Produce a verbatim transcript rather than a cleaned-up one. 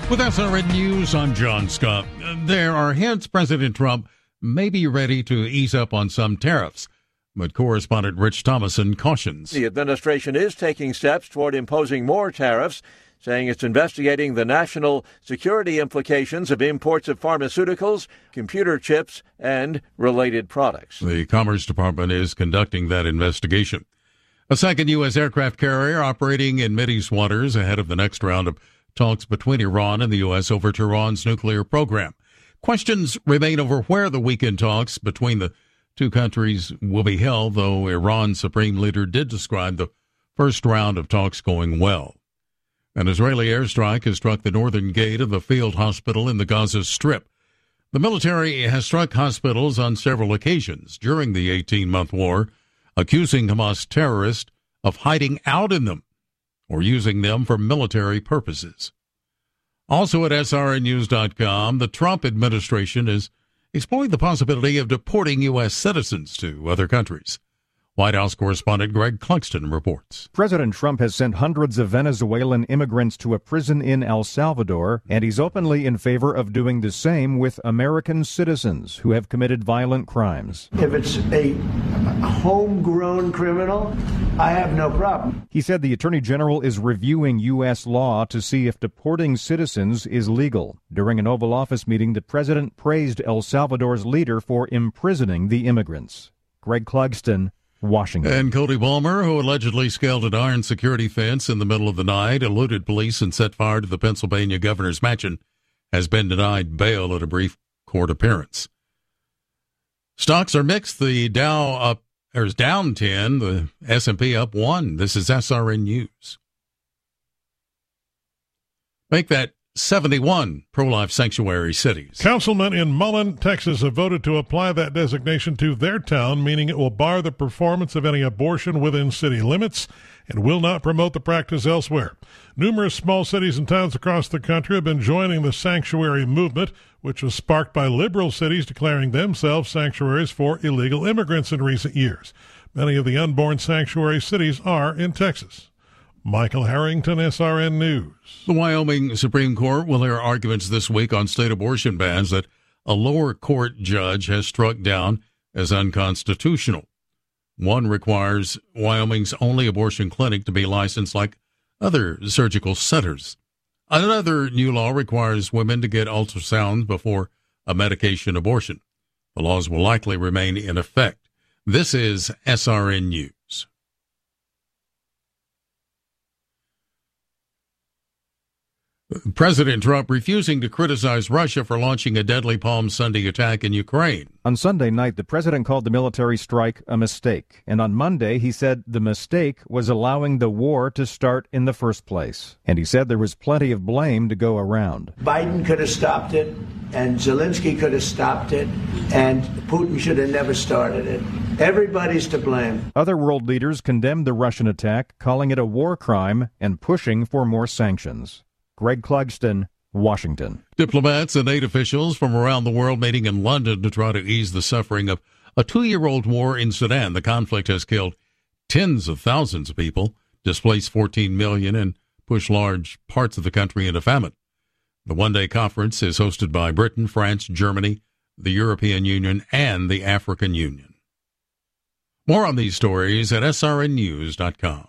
With S R N News, I'm John Scott. There are hints President Trump may be ready to ease up on some tariffs, but correspondent Rich Thomason cautions. The administration is taking steps toward imposing more tariffs, saying it's investigating the national security implications of imports of pharmaceuticals, computer chips, and related products. The Commerce Department is conducting that investigation. A second U S aircraft carrier operating in Mideast waters ahead of the next round of talks between Iran and the U S over Tehran's nuclear program. Questions remain over where the weekend talks between the two countries will be held, though Iran's supreme leader did describe the first round of talks going well. An Israeli airstrike has struck the northern gate of the field hospital in the Gaza Strip. The military has struck hospitals on several occasions during the eighteen-month war, accusing Hamas terrorists of hiding out in them or using them for military purposes. Also at S R N news dot com, the Trump administration is exploring the possibility of deporting U S citizens to other countries. White House correspondent Greg Clugston reports. President Trump has sent hundreds of Venezuelan immigrants to a prison in El Salvador, and he's openly in favor of doing the same with American citizens who have committed violent crimes. If it's a homegrown criminal, I have no problem. He said the Attorney General is reviewing U S law to see if deporting citizens is legal. During an Oval Office meeting, the president praised El Salvador's leader for imprisoning the immigrants. Greg Clugston, Washington. And Cody Balmer, who allegedly scaled an iron security fence in the middle of the night, eluded police, and set fire to the Pennsylvania governor's mansion, has been denied bail at a brief court appearance. Stocks are mixed. The Dow up, there's down ten, the S and P up one. This is S R N News. Make that seventy-one pro-life sanctuary cities. Councilmen in Mullen, Texas have voted to apply that designation to their town, meaning it will bar the performance of any abortion within city limits and will not promote the practice elsewhere. Numerous small cities and towns across the country have been joining the sanctuary movement, which was sparked by liberal cities declaring themselves sanctuaries for illegal immigrants in recent years. Many of the unborn sanctuary cities are in Texas. Michael Harrington, S R N News. The Wyoming Supreme Court will hear arguments this week on state abortion bans that a lower court judge has struck down as unconstitutional. One requires Wyoming's only abortion clinic to be licensed like other surgical centers. Another new law requires women to get ultrasounds before a medication abortion. The laws will likely remain in effect. This is S R N News. President Trump refusing to criticize Russia for launching a deadly Palm Sunday attack in Ukraine. On Sunday night, the president called the military strike a mistake. And on Monday, he said the mistake was allowing the war to start in the first place. And he said there was plenty of blame to go around. Biden could have stopped it, and Zelensky could have stopped it, and Putin should have never started it. Everybody's to blame. Other world leaders condemned the Russian attack, calling it a war crime and pushing for more sanctions. Greg Clugston, Washington. Diplomats and aid officials from around the world meeting in London to try to ease the suffering of a two-year-old war in Sudan. The conflict has killed tens of thousands of people, displaced fourteen million, and pushed large parts of the country into famine. The one-day conference is hosted by Britain, France, Germany, the European Union, and the African Union. More on these stories at S R N news dot com.